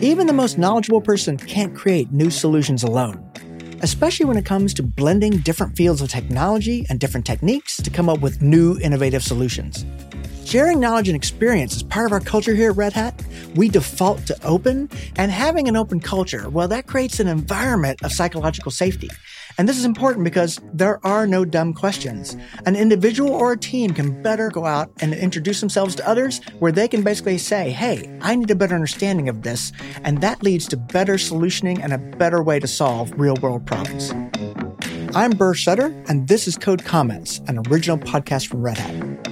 Even the most knowledgeable person can't create new solutions alone, especially when it comes to blending different fields of technology and different techniques to come up with new innovative solutions. Sharing knowledge and experience is part of our culture here at Red Hat. We default to open, and having an open culture, well, that creates an environment of psychological safety. And this is important because there are no dumb questions. An individual or a team can better go out and introduce themselves to others where they can basically say, hey, I need a better understanding of this. And that leads to better solutioning and a better way to solve real-world problems. I'm Burr Sutter, and this is Code Comments, an original podcast from Red Hat.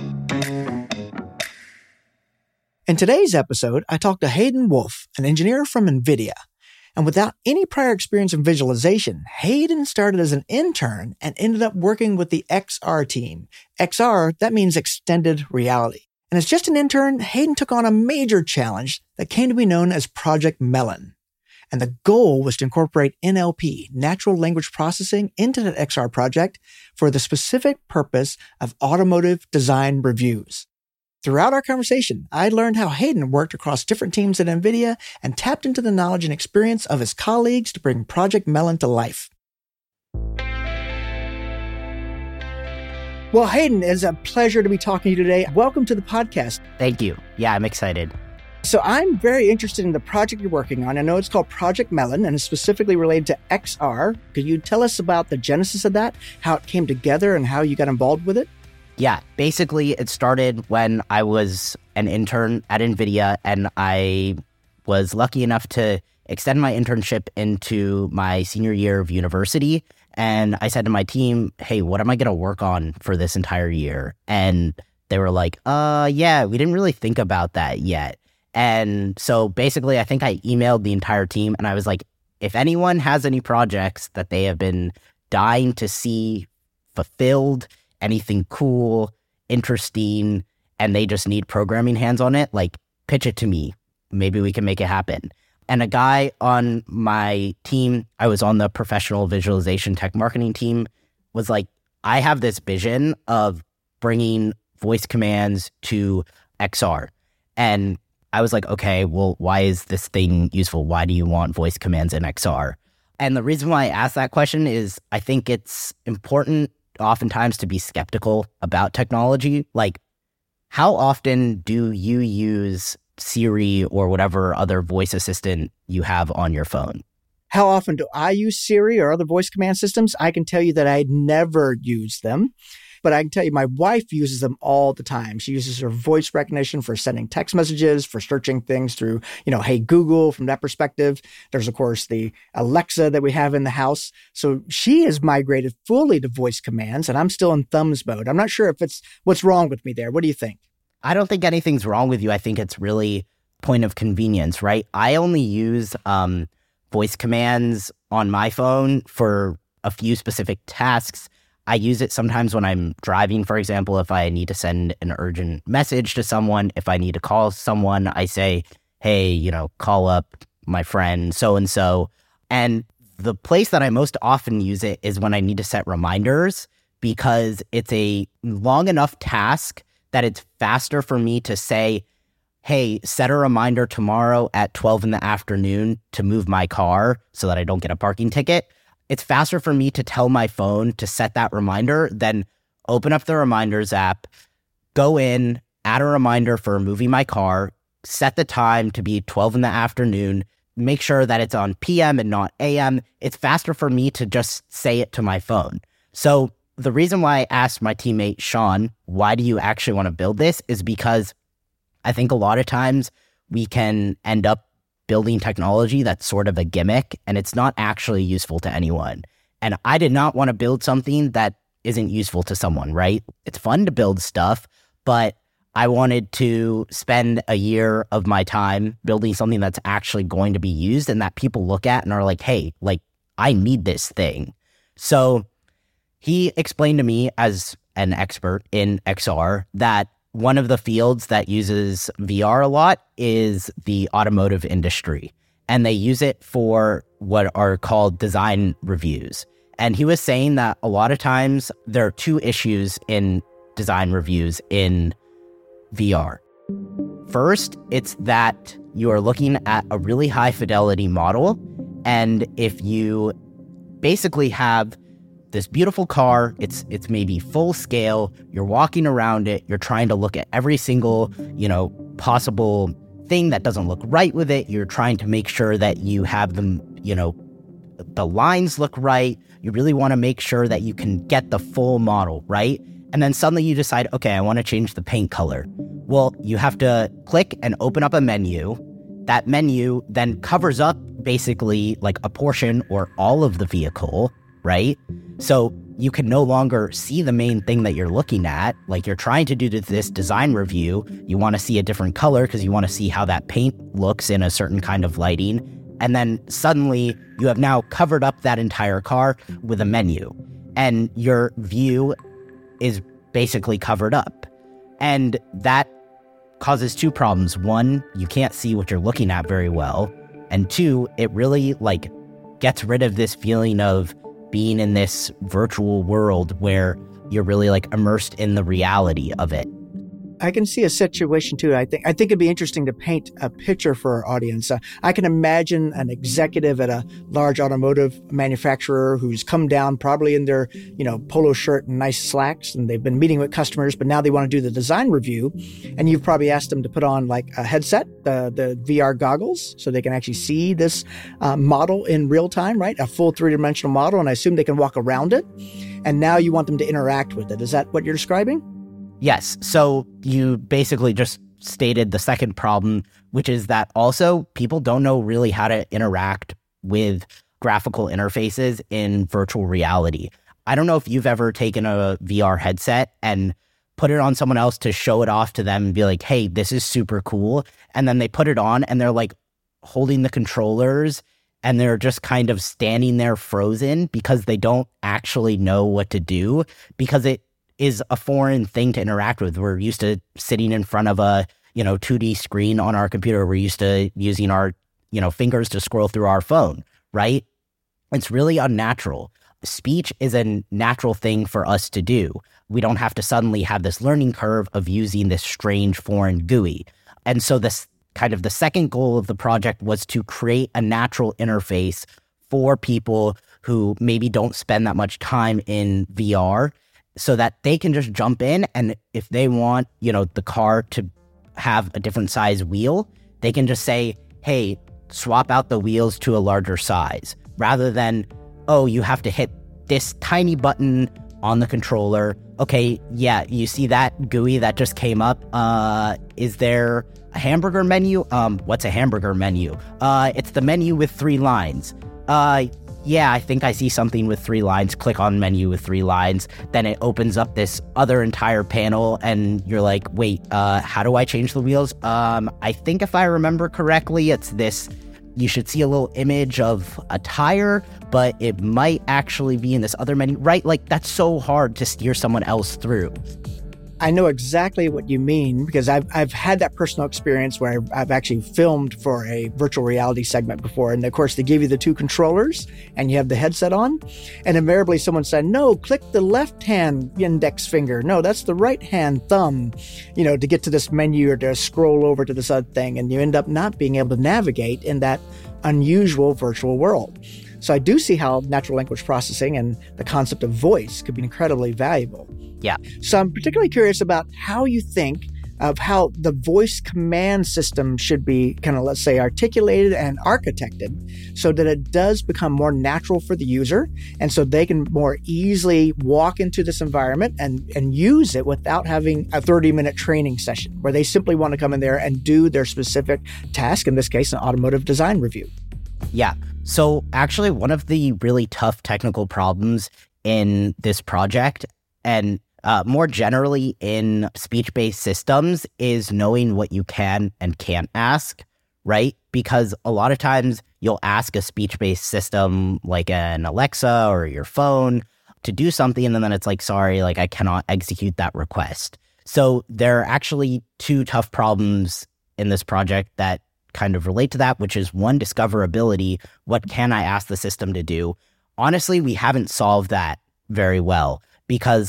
In today's episode, I talked to Hayden Wolf, an engineer from NVIDIA. And without any prior experience in visualization, Hayden started as an intern and ended up working with the XR team. XR, that means extended reality. And as just an intern, Hayden took on a major challenge that came to be known as Project Melon. And the goal was to incorporate NLP, natural language processing, into that XR project for the specific purpose of automotive design reviews. Throughout our conversation, I learned how Hayden worked across different teams at NVIDIA and tapped into the knowledge and experience of his colleagues to bring Project Melon to life. Well, Hayden, it's a pleasure to be talking to you today. Welcome to the podcast. Thank you. Yeah, I'm excited. So I'm very interested in the project you're working on. I know it's called Project Melon and is specifically related to XR. Could you tell us about the genesis of that, how it came together and how you got involved with it? Yeah, basically it started when I was an intern at NVIDIA, and I was lucky enough to extend my internship into my senior year of university. And I said to my team, hey, what am I going to work on for this entire year? And they were like, yeah, we didn't really think about that yet. And so basically, I think I emailed the entire team and I was like, if anyone has any projects that they have been dying to see fulfilled, anything cool, interesting, and they just need programming hands on it, like, pitch it to me. Maybe we can make it happen. And a guy on my team, I was on the professional visualization tech marketing team, was like, I have this vision of bringing voice commands to XR. And I was like, okay, well, why is this thing useful? Why do you want voice commands in XR? And the reason why I asked that question is I think it's important oftentimes to be skeptical about technology. Like, how often do you use Siri or whatever other voice assistant you have on your phone? How often do I use Siri or other voice command systems? I can tell you that I never use them. But I can tell you my wife uses them all the time. She uses her voice recognition for sending text messages, for searching things through, Hey Google from that perspective. There's, of course, the Alexa that we have in the house. So she has migrated fully to voice commands, and I'm still in thumbs mode. I'm not sure if it's what's wrong with me there. What do you think? I don't think anything's wrong with you. I think it's really point of convenience, right? I only use voice commands on my phone for a few specific tasks. I use it sometimes when I'm driving, for example, if I need to send an urgent message to someone, if I need to call someone, I say, hey, call up my friend so-and-so. And the place that I most often use it is when I need to set reminders, because it's a long enough task that it's faster for me to say, hey, set a reminder tomorrow at 12 in the afternoon to move my car so that I don't get a parking ticket. It's faster for me to tell my phone to set that reminder than open up the reminders app, go in, add a reminder for moving my car, set the time to be 12 in the afternoon, make sure that it's on PM and not AM. It's faster for me to just say it to my phone. So the reason why I asked my teammate, Sean, why do you actually want to build this, is because I think a lot of times we can end up building technology that's sort of a gimmick and it's not actually useful to anyone. And I did not want to build something that isn't useful to someone, right? It's fun to build stuff, but I wanted to spend a year of my time building something that's actually going to be used and that people look at and are like, hey, like, I need this thing. So he explained to me, as an expert in XR, that one of the fields that uses VR a lot is the automotive industry. And they use it for what are called design reviews. And he was saying that a lot of times there are two issues in design reviews in VR. First, it's that you are looking at a really high fidelity model. And if you basically have this beautiful car, it's maybe full scale, you're walking around it, you're trying to look at every single, possible thing that doesn't look right with it. You're trying to make sure that you have them, the lines look right. You really want to make sure that you can get the full model, right? And then suddenly you decide, okay, I want to change the paint color. Well, you have to click and open up a menu. That menu then covers up basically like a portion or all of the vehicle, right? So you can no longer see the main thing that you're looking at. Like you're trying to do this design review. You want to see a different color because you want to see how that paint looks in a certain kind of lighting. And then suddenly you have now covered up that entire car with a menu. And your view is basically covered up. And that causes two problems. One, you can't see what you're looking at very well. And two, it really gets rid of this feeling of being in this virtual world where you're really immersed in the reality of it. I can see a situation too. I think it'd be interesting to paint a picture for our audience. I can imagine an executive at a large automotive manufacturer who's come down probably in their, polo shirt and nice slacks, and they've been meeting with customers, but now they want to do the design review. And you've probably asked them to put on a headset, the VR goggles, so they can actually see this model in real time, right? A full three-dimensional model, and I assume they can walk around it. And now you want them to interact with it. Is that what you're describing? Yes. So you basically just stated the second problem, which is that also people don't know really how to interact with graphical interfaces in virtual reality. I don't know if you've ever taken a VR headset and put it on someone else to show it off to them and be like, hey, this is super cool. And then they put it on and they're holding the controllers and they're just kind of standing there frozen because they don't actually know what to do because it is a foreign thing to interact with. We're used to sitting in front of a, 2D screen on our computer. We're used to using our, fingers to scroll through our phone, right? It's really unnatural. Speech is a natural thing for us to do. We don't have to suddenly have this learning curve of using this strange foreign GUI. And so this kind of the second goal of the project was to create a natural interface for people who maybe don't spend that much time in VR, so that they can just jump in, and if they want, the car to have a different size wheel, they can just say, hey, swap out the wheels to a larger size, rather than, oh, you have to hit this tiny button on the controller. Okay, yeah, you see that GUI that just came up? Is there a hamburger menu? What's a hamburger menu? It's the menu with 3 lines. Yeah, I think I see something with 3 lines. Click on menu with 3 lines. Then it opens up this other entire panel and you're like, wait, how do I change the wheels? I think if I remember correctly, it's this, you should see a little image of a tire, but it might actually be in this other menu, right? That's so hard to steer someone else through. I know exactly what you mean because I've had that personal experience where I've actually filmed for a virtual reality segment before. And of course, they give you the 2 controllers and you have the headset on. And invariably someone said, no, click the left-hand index finger. No, that's the right-hand thumb, to get to this menu or to scroll over to this other thing. And you end up not being able to navigate in that unusual virtual world. So I do see how natural language processing and the concept of voice could be incredibly valuable. Yeah. So I'm particularly curious about how you think of how the voice command system should be kind of, let's say, articulated and architected so that it does become more natural for the user and so they can more easily walk into this environment and use it without having a 30-minute training session where they simply want to come in there and do their specific task, in this case, an automotive design review. Yeah. So actually, one of the really tough technical problems in this project and more generally in speech-based systems is knowing what you can and can't ask, right? Because a lot of times you'll ask a speech-based system like an Alexa or your phone to do something, and then it's like, sorry, I cannot execute that request. So there are actually 2 tough problems in this project that kind of relate to that, which is one, discoverability. What can I ask the system to do? Honestly, we haven't solved that very well because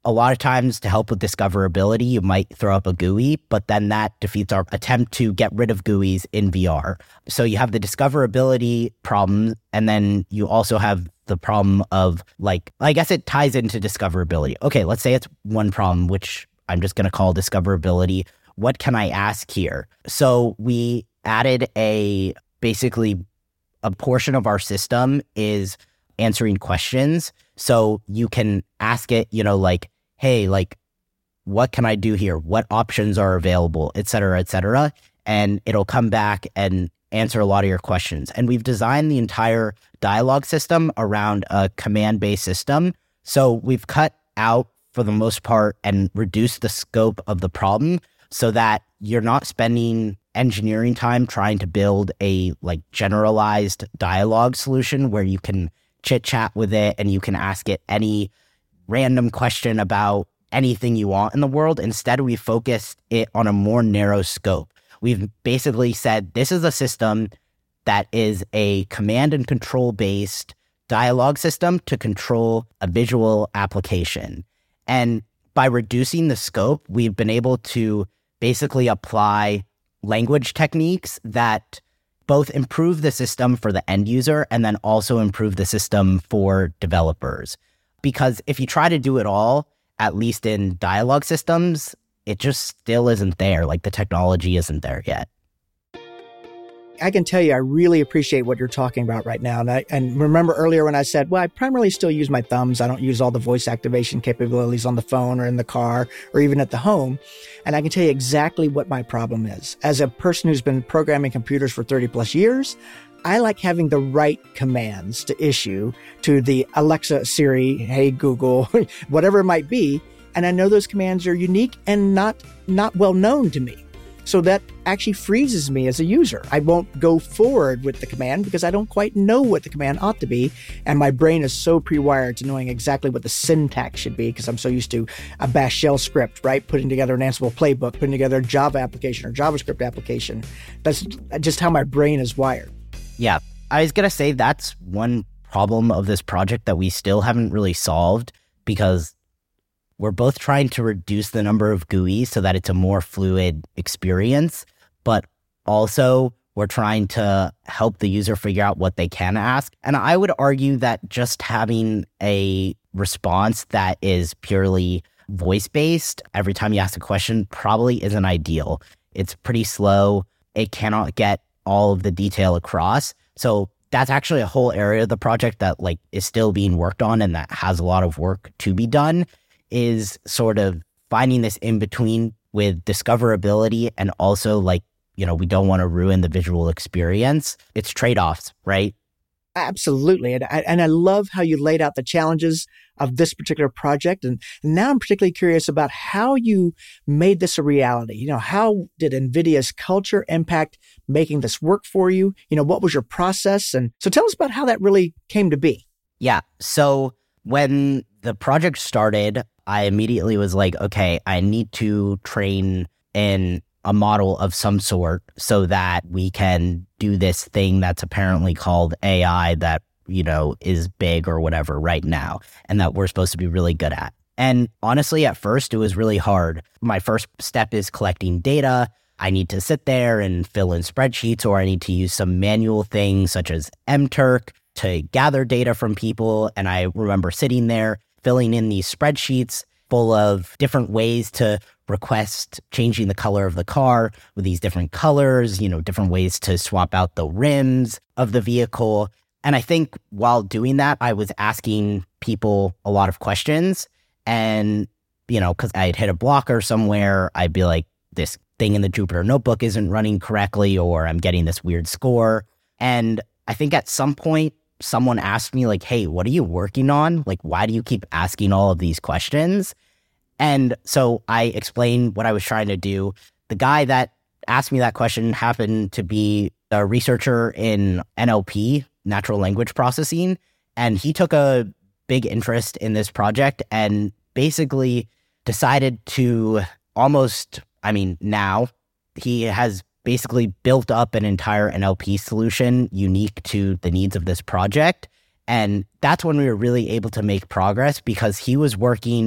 a lot of times to help with discoverability, you might throw up a GUI, but then that defeats our attempt to get rid of GUIs in VR. So you have the discoverability problem, and then you also have the problem of like, I guess it ties into discoverability. Okay, let's say it's one problem, which I'm just going to call discoverability. What can I ask here? So we added basically a portion of our system is answering questions. So you can ask it, like, hey, like, what can I do here? What options are available, et cetera, et cetera. And it'll come back and answer a lot of your questions. And we've designed the entire dialogue system around a command-based system. So we've cut out, for the most part, and reduced the scope of the problem so that you're not spending engineering time trying to build a like generalized dialogue solution where you can chit chat with it and you can ask it any random question about anything you want in the world. Instead, we focused it on a more narrow scope. We've basically said this is a system that is a command and control based dialogue system to control a visual application. And by reducing the scope, we've been able to basically apply language techniques that both improve the system for the end user and then also improve the system for developers. Because if you try to do it all, at least in dialogue systems, it just still isn't there. Like the technology isn't there yet. I can tell you, I really appreciate what you're talking about right now. And remember earlier when I said, well, I primarily still use my thumbs. I don't use all the voice activation capabilities on the phone or in the car or even at the home. And I can tell you exactly what my problem is. As a person who's been programming computers for 30 plus years, I like having the right commands to issue to the Alexa, Siri, hey, Google, whatever it might be. And I know those commands are unique and not well known to me. So that actually freezes me as a user. I won't go forward with the command because I don't quite know what the command ought to be. And my brain is so pre-wired to knowing exactly what the syntax should be because I'm so used to a Bash shell script, right? Putting together an Ansible playbook, putting together a Java application or JavaScript application. That's just how my brain is wired. Yeah, I was going to say that's one problem of this project that we still haven't really solved because we're both trying to reduce the number of GUIs so that it's a more fluid experience, but also we're trying to help the user figure out what they can ask. And I would argue that just having a response that is purely voice-based every time you ask a question probably isn't ideal. It's pretty slow. It cannot get all of the detail across. So that's actually a whole area of the project that like is still being worked on and that has a lot of work to be done, is sort of finding this in between with discoverability and also like, we don't want to ruin the visual experience. It's trade-offs, right? Absolutely. And I love how you laid out the challenges of this particular project. And now I'm particularly curious about how you made this a reality. How did NVIDIA's culture impact making this work for you? What was your process? And so tell us about how that really came to be. Yeah. So when the project started, I immediately was like, okay, I need to train in a model of some sort so that we can do this thing that's apparently called AI that, is big or whatever right now and that we're supposed to be really good at. And honestly, at first, it was really hard. My first step is collecting data. I need to sit there and fill in spreadsheets, or I need to use some manual things such as mTurk to gather data from people. And I remember sitting there filling in these spreadsheets full of different ways to request changing the color of the car with these different colors, different ways to swap out the rims of the vehicle. And I think while doing that, I was asking people a lot of questions. And, because I had hit a blocker somewhere, I'd be like, this thing in the Jupyter Notebook isn't running correctly, or I'm getting this weird score. And I think at some point, someone asked me like, hey, what are you working on? Like, why do you keep asking all of these questions? And so I explained what I was trying to do. The guy that asked me that question happened to be a researcher in NLP, natural language processing. And he took a big interest in this project and basically decided to now he has basically built up an entire NLP solution unique to the needs of this project. And that's when we were really able to make progress because he was working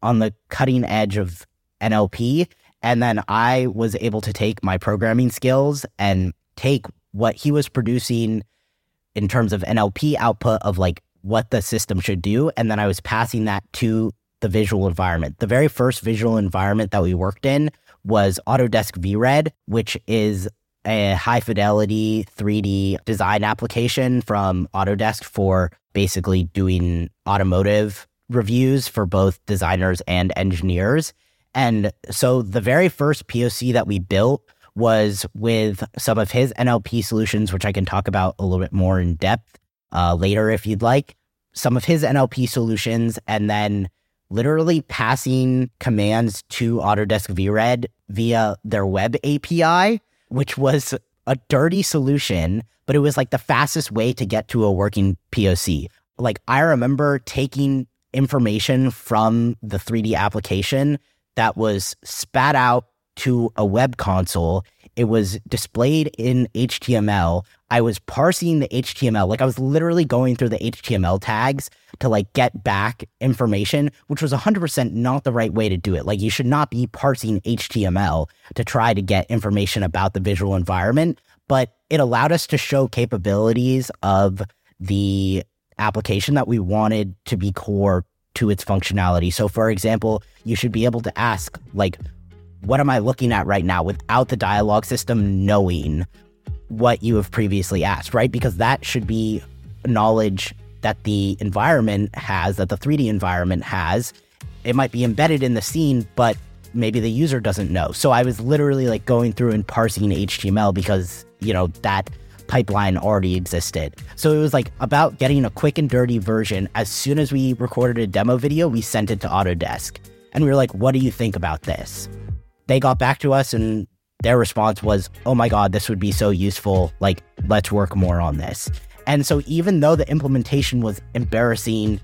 on the cutting edge of NLP. And then I was able to take my programming skills and take what he was producing in terms of NLP output of like what the system should do. And then I was passing that to the visual environment. The very first visual environment that we worked in was Autodesk VRED, which is a high fidelity 3D design application from Autodesk for basically doing automotive reviews for both designers and engineers. And so the very first POC that we built was with some of his NLP solutions, which I can talk about a little bit more in depth later if you'd like. Some of his NLP solutions, and then literally passing commands to Autodesk VRED via their web API, which was a dirty solution, but it was like the fastest way to get to a working POC. Like I remember taking information from the 3D application that was spat out to a web console. It was displayed in HTML. I was parsing the HTML. Like I was literally going through the HTML tags to like get back information, which was 100% not the right way to do it. Like you should not be parsing HTML to try to get information about the visual environment, but it allowed us to show capabilities of the application that we wanted to be core to its functionality. So for example, you should be able to ask like, what am I looking at right now without the dialogue system knowing what you have previously asked, right? Because that should be knowledge that the environment has, that the 3D environment has. It might be embedded in the scene, but maybe the user doesn't know. So I was literally like going through and parsing HTML because, you know, that pipeline already existed. So it was like about getting a quick and dirty version. As soon as we recorded a demo video, we sent it to Autodesk. And we were like, what do you think about this? They got back to us and their response was, oh my God, this would be so useful. Like, let's work more on this. And so even though the implementation was embarrassing,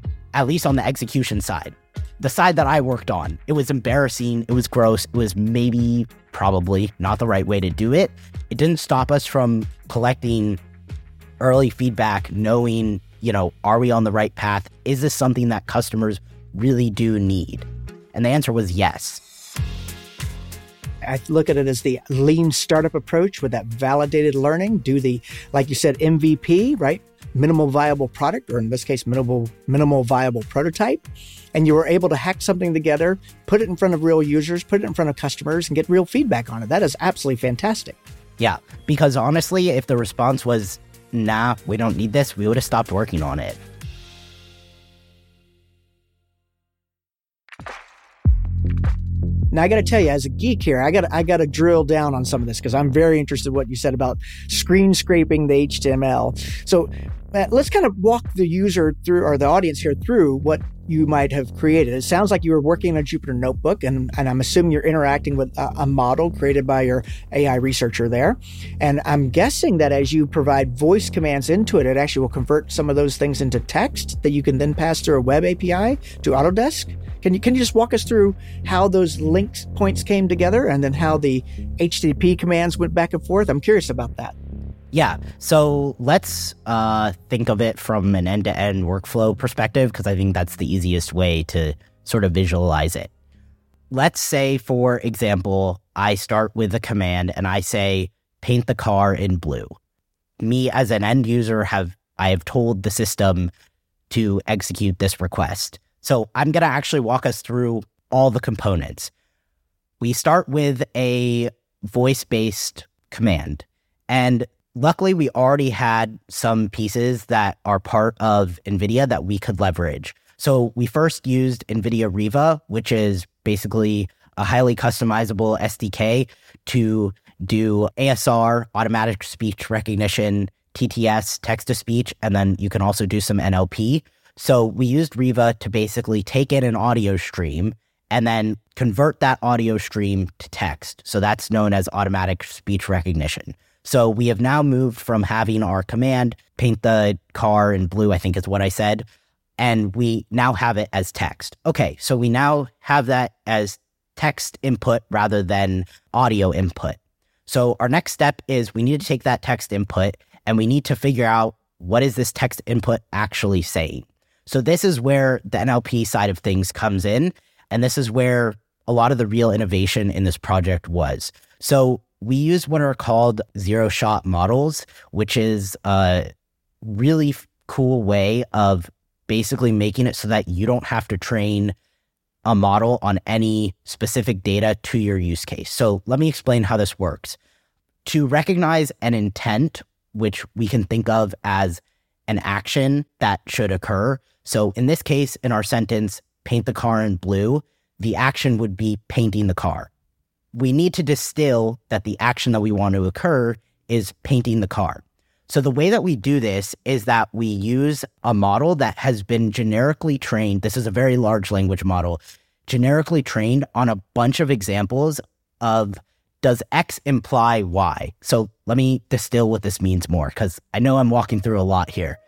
at least on the execution side, the side that I worked on, it was embarrassing. It was gross. It was probably not the right way to do it. It didn't stop us from collecting early feedback, knowing, you know, are we on the right path? Is this something that customers really do need? And the answer was yes. I look at it as the lean startup approach with that validated learning. Do the, like you said, MVP, right? Minimal viable product, or in this case, minimal viable prototype. And you were able to hack something together, put it in front of real users, put it in front of customers, and get real feedback on it. That is absolutely fantastic. Yeah, because honestly, if the response was, nah, we don't need this, we would have stopped working on it. Now, I got to tell you, as a geek here, I got to drill down on some of this because I'm very interested in what you said about screen scraping the HTML. So let's kind of walk the user through, or the audience here through, what you might have created. It sounds like you were working on a Jupyter Notebook, and I'm assuming you're interacting with a model created by your AI researcher there. And I'm guessing that as you provide voice commands into it, it actually will convert some of those things into text that you can then pass through a web API to Autodesk. Can you just walk us through how those links points came together and then how the HTTP commands went back and forth? I'm curious about that. Yeah. So let's think of it from an end-to-end workflow perspective, because I think that's the easiest way to sort of visualize it. Let's say, for example, I start with a command and I say, paint the car in blue. Me as an end user I have told the system to execute this request. So I'm going to actually walk us through all the components. We start with a voice-based command. And luckily, we already had some pieces that are part of NVIDIA that we could leverage. So we first used NVIDIA Riva, which is basically a highly customizable SDK to do ASR, automatic speech recognition, TTS, text-to-speech, and then you can also do some NLP. So we used Riva to basically take in an audio stream and then convert that audio stream to text. So that's known as automatic speech recognition. So we have now moved from having our command, paint the car in blue, I think is what I said, and we now have it as text. Okay, so we now have that as text input rather than audio input. So our next step is we need to take that text input and we need to figure out what is this text input actually saying. So this is where the NLP side of things comes in. And this is where a lot of the real innovation in this project was. So we use what are called zero-shot models, which is a really cool way of basically making it so that you don't have to train a model on any specific data to your use case. So let me explain how this works. To recognize an intent, which we can think of as an action that should occur. So in this case, in our sentence, paint the car in blue, the action would be painting the car. We need to distill that the action that we want to occur is painting the car. So the way that we do this is that we use a model that has been generically trained. This is a very large language model, generically trained on a bunch of examples of does X imply Y? So let me distill what this means more, because I know I'm walking through a lot here.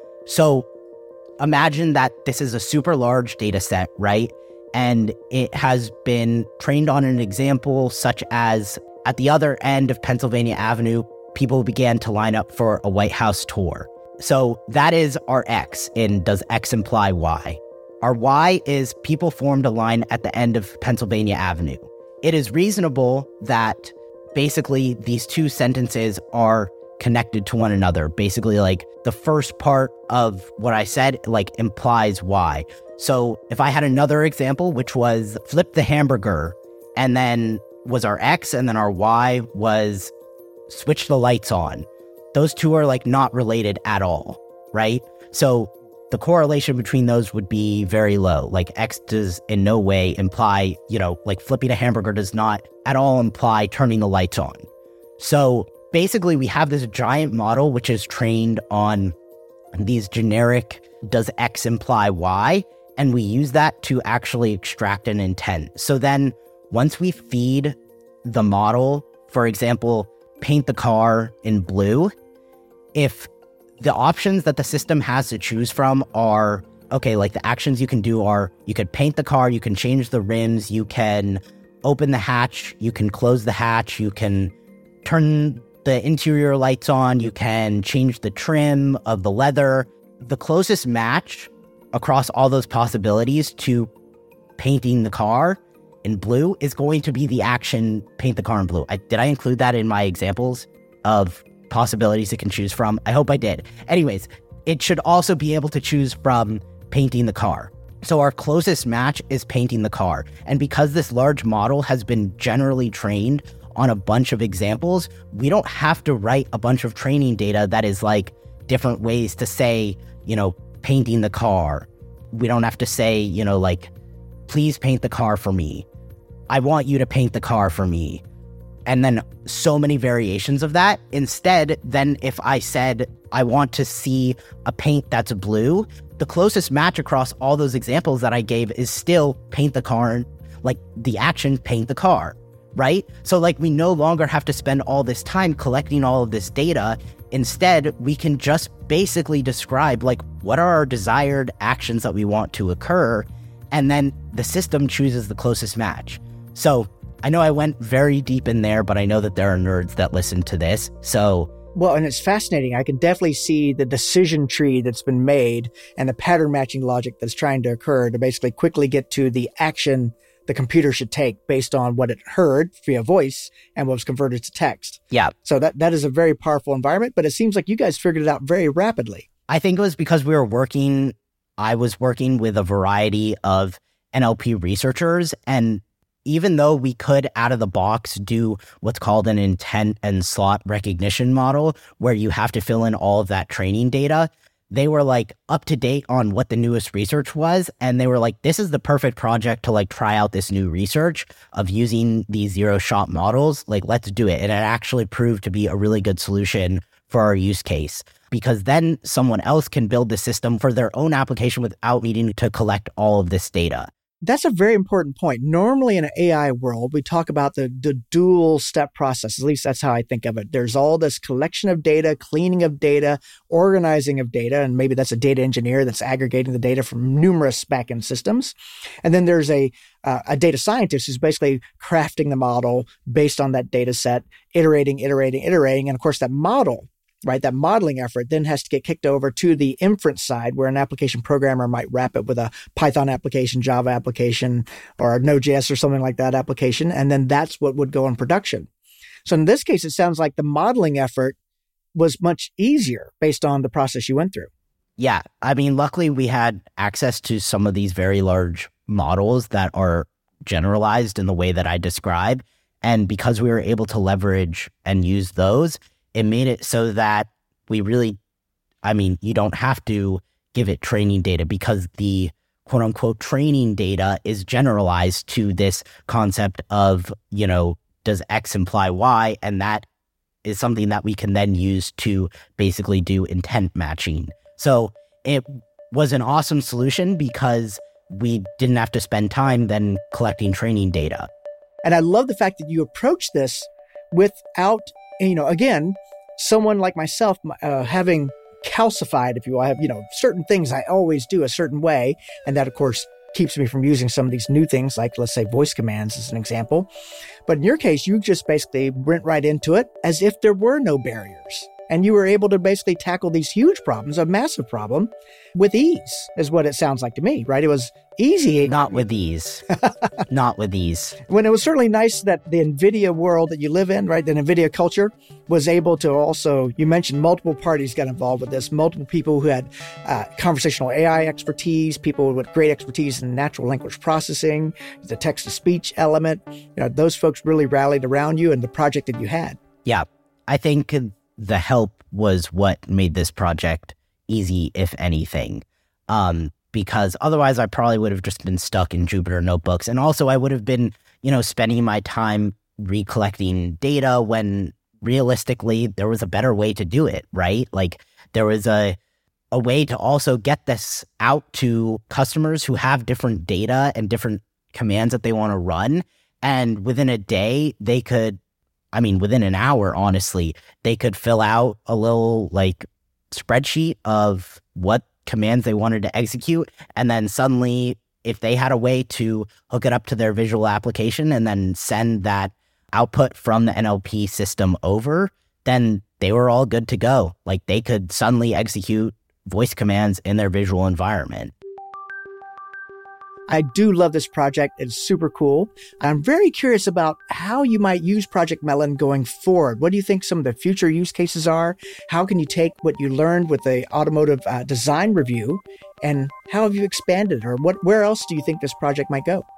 So imagine that this is a super large data set, right? And it has been trained on an example such as at the other end of Pennsylvania Avenue, people began to line up for a White House tour. So that is our X in does X imply Y? Our Y is people formed a line at the end of Pennsylvania Avenue. It is reasonable that basically these two sentences are connected to one another. Basically, like the first part of what I said like implies Y. So if I had another example, which was flip the hamburger, and then was our X, and then our Y was switch the lights on. Those two are like not related at all, right? So the correlation between those would be very low. Like X does in no way imply, like flipping a hamburger does not at all imply turning the lights on. So basically we have this giant model which is trained on these generic does X imply Y, and we use that to actually extract an intent. So then once we feed the model, for example, paint the car in blue, if the options that the system has to choose from are, okay, like the actions you can do are, you could paint the car, you can change the rims, you can open the hatch, you can close the hatch, you can turn the interior lights on, you can change the trim of the leather. The closest match across all those possibilities to painting the car in blue is going to be the action paint the car in blue. Did I include that in my examples of possibilities it can choose from? I hope I did. Anyways, it should also be able to choose from painting the car. So our closest match is painting the car. And because this large model has been generally trained on a bunch of examples, we don't have to write a bunch of training data that is like different ways to say, painting the car. We don't have to say, like, please paint the car for me. I want you to paint the car for me. And then so many variations of that. Instead, then if I said, I want to see a paint that's blue, the closest match across all those examples that I gave is still paint the car, like the action paint the car, right? So like we no longer have to spend all this time collecting all of this data. Instead, we can just basically describe like what are our desired actions that we want to occur, and then the system chooses the closest match. So I know I went very deep in there, but I know that there are nerds that listen to this. So, well, and it's fascinating. I can definitely see the decision tree that's been made and the pattern matching logic that's trying to occur to basically quickly get to the action the computer should take based on what it heard via voice and what was converted to text. Yeah. So that is a very powerful environment, but it seems like you guys figured it out very rapidly. I think it was because I was working with a variety of NLP researchers, and even though we could out of the box do what's called an intent and slot recognition model, where you have to fill in all of that training data, they were like up to date on what the newest research was. And they were like, this is the perfect project to like try out this new research of using these zero-shot models. Like, let's do it. And it actually proved to be a really good solution for our use case, because then someone else can build the system for their own application without needing to collect all of this data. That's a very important point. Normally in an AI world, we talk about the dual step process. At least that's how I think of it. There's all this collection of data, cleaning of data, organizing of data, and maybe that's a data engineer that's aggregating the data from numerous backend systems. And then there's a data scientist who's basically crafting the model based on that data set, iterating. And of course, that model right? That modeling effort then has to get kicked over to the inference side where an application programmer might wrap it with a Python application, Java application, or a Node.js or something like that application. And then that's what would go in production. So in this case, it sounds like the modeling effort was much easier based on the process you went through. Yeah. I mean, luckily we had access to some of these very large models that are generalized in the way that I describe. And because we were able to leverage and use those, it made it so that we really, I mean, you don't have to give it training data because the quote unquote training data is generalized to this concept of, does X imply Y? And that is something that we can then use to basically do intent matching. So it was an awesome solution because we didn't have to spend time then collecting training data. And I love the fact that you approach this without, again, someone like myself having calcified, if you will. I have, certain things I always do a certain way. And that, of course, keeps me from using some of these new things, like, let's say, voice commands as an example. But in your case, you just basically went right into it as if there were no barriers. And you were able to basically tackle these huge problems, a massive problem, with ease, is what it sounds like to me, right? It was easy. Not with ease. Not with ease. When it was certainly nice that the NVIDIA world that you live in, right, the NVIDIA culture, was able to also, you mentioned multiple parties got involved with this, multiple people who had conversational AI expertise, people with great expertise in natural language processing, the text-to-speech element. Those folks really rallied around you and the project that you had. Yeah, I think the help was what made this project easy, if anything, because otherwise I probably would have just been stuck in Jupyter Notebooks. And also I would have been, spending my time recollecting data when realistically there was a better way to do it, right? Like there was a way to also get this out to customers who have different data and different commands that they want to run. And within a day, within an hour, honestly, they could fill out a little spreadsheet of what commands they wanted to execute. And then suddenly, if they had a way to hook it up to their visual application and then send that output from the NLP system over, then they were all good to go. Like they could suddenly execute voice commands in their visual environment. I do love this project. It's super cool. I'm very curious about how you might use Project Melon going forward. What do you think some of the future use cases are? How can you take what you learned with the automotive design review and how have you expanded, or where else do you think this project might go?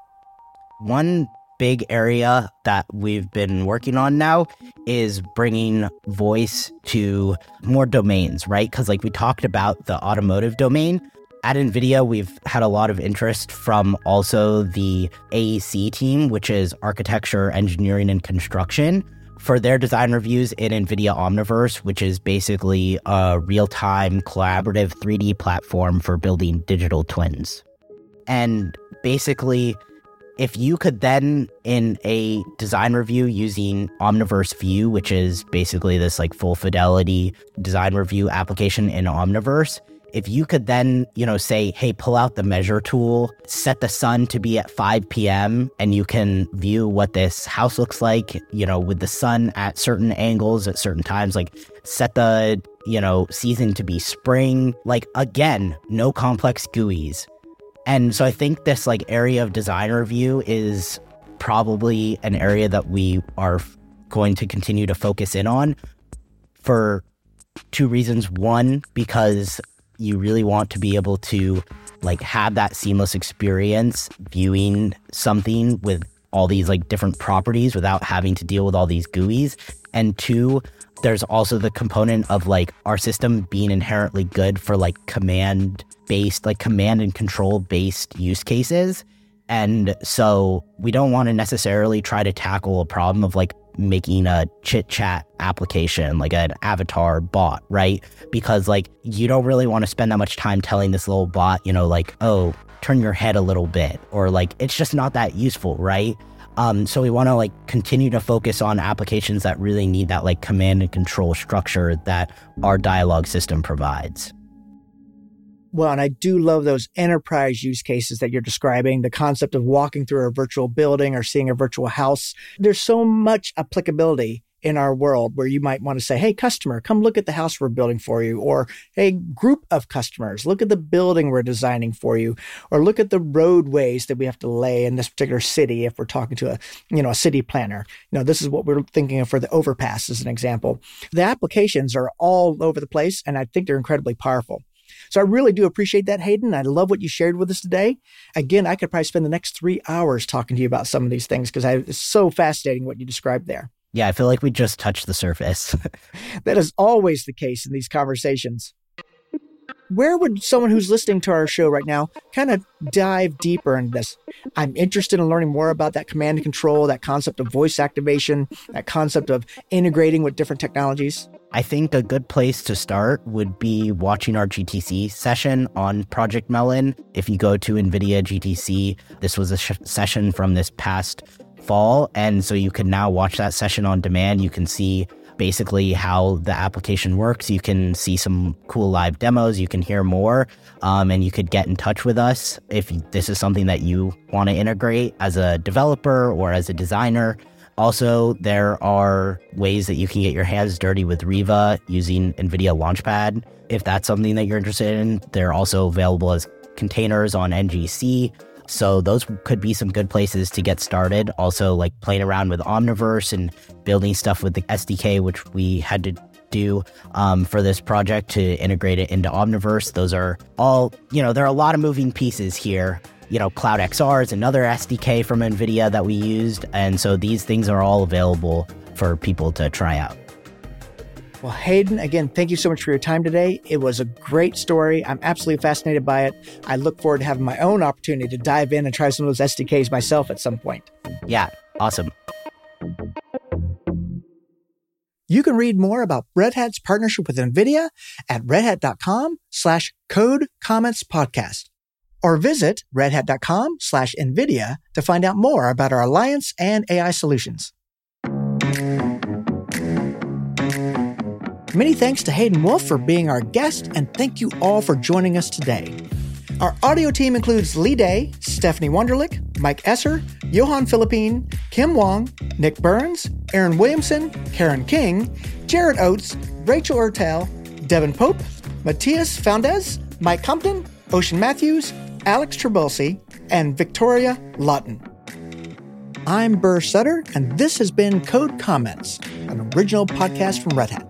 One big area that we've been working on now is bringing voice to more domains, right? Because we talked about the automotive domain. At NVIDIA, we've had a lot of interest from also the AEC team, which is Architecture, Engineering, and Construction, for their design reviews in NVIDIA Omniverse, which is basically a real-time collaborative 3D platform for building digital twins. And basically, if you could then, in a design review using Omniverse View, which is basically this full fidelity design review application in Omniverse, if you could then, say, hey, pull out the measure tool, set the sun to be at 5 p.m. and you can view what this house looks like, with the sun at certain angles at certain times, set the, season to be spring, again, no complex GUIs. And so I think this area of design review is probably an area that we are going to continue to focus in on for two reasons. One, because you really want to be able to have that seamless experience viewing something with all these different properties without having to deal with all these GUIs. And two, there's also the component of our system being inherently good for command-based, command and control-based use cases. And so we don't want to necessarily try to tackle a problem of making a chit-chat application, an avatar bot, right? Because you don't really want to spend that much time telling this little bot, oh, turn your head a little bit, or it's just not that useful, right? So we want to continue to focus on applications that really need that command and control structure that our dialogue system provides. Well, and I do love those enterprise use cases that you're describing, the concept of walking through a virtual building or seeing a virtual house. There's so much applicability in our world where you might want to say, hey, customer, come look at the house we're building for you. Or, hey, group of customers, look at the building we're designing for you. Or look at the roadways that we have to lay in this particular city if we're talking to a city planner. This is what we're thinking of for the overpass as an example. The applications are all over the place, and I think they're incredibly powerful. So I really do appreciate that, Hayden. I love what you shared with us today. Again, I could probably spend the next 3 hours talking to you about some of these things because it's so fascinating what you described there. Yeah, I feel like we just touched the surface. That is always the case in these conversations. Where would someone who's listening to our show right now kind of dive deeper into this? I'm interested in learning more about that command and control, that concept of voice activation, that concept of integrating with different technologies. I think a good place to start would be watching our GTC session on Project Melon. If you go to NVIDIA GTC, this was a session from this past fall. And so you can now watch that session on demand. You can see basically how the application works. You can see some cool live demos. You can hear more, and you could get in touch with us if this is something that you want to integrate as a developer or as a designer. Also, there are ways that you can get your hands dirty with Riva using NVIDIA Launchpad. If that's something that you're interested in, they're also available as containers on NGC. So those could be some good places to get started. Also, like playing around with Omniverse and building stuff with the SDK, which we had to do for this project to integrate it into Omniverse. Those are all, there are a lot of moving pieces here. Cloud XR is another SDK from NVIDIA that we used. And so these things are all available for people to try out. Well, Hayden, again, thank you so much for your time today. It was a great story. I'm absolutely fascinated by it. I look forward to having my own opportunity to dive in and try some of those SDKs myself at some point. Yeah, awesome. You can read more about Red Hat's partnership with NVIDIA at redhat.com/code-comments-podcast or visit redhat.com/NVIDIA to find out more about our alliance and AI solutions. Many thanks to Hayden Wolf for being our guest, and thank you all for joining us today. Our audio team includes Lee Day, Stephanie Wunderlich, Mike Esser, Johan Philippine, Kim Wong, Nick Burns, Aaron Williamson, Karen King, Jared Oates, Rachel Ertel, Devin Pope, Matthias Foundez, Mike Compton, Ocean Matthews, Alex Trabulsi, and Victoria Lawton. I'm Burr Sutter, and this has been Code Comments, an original podcast from Red Hat.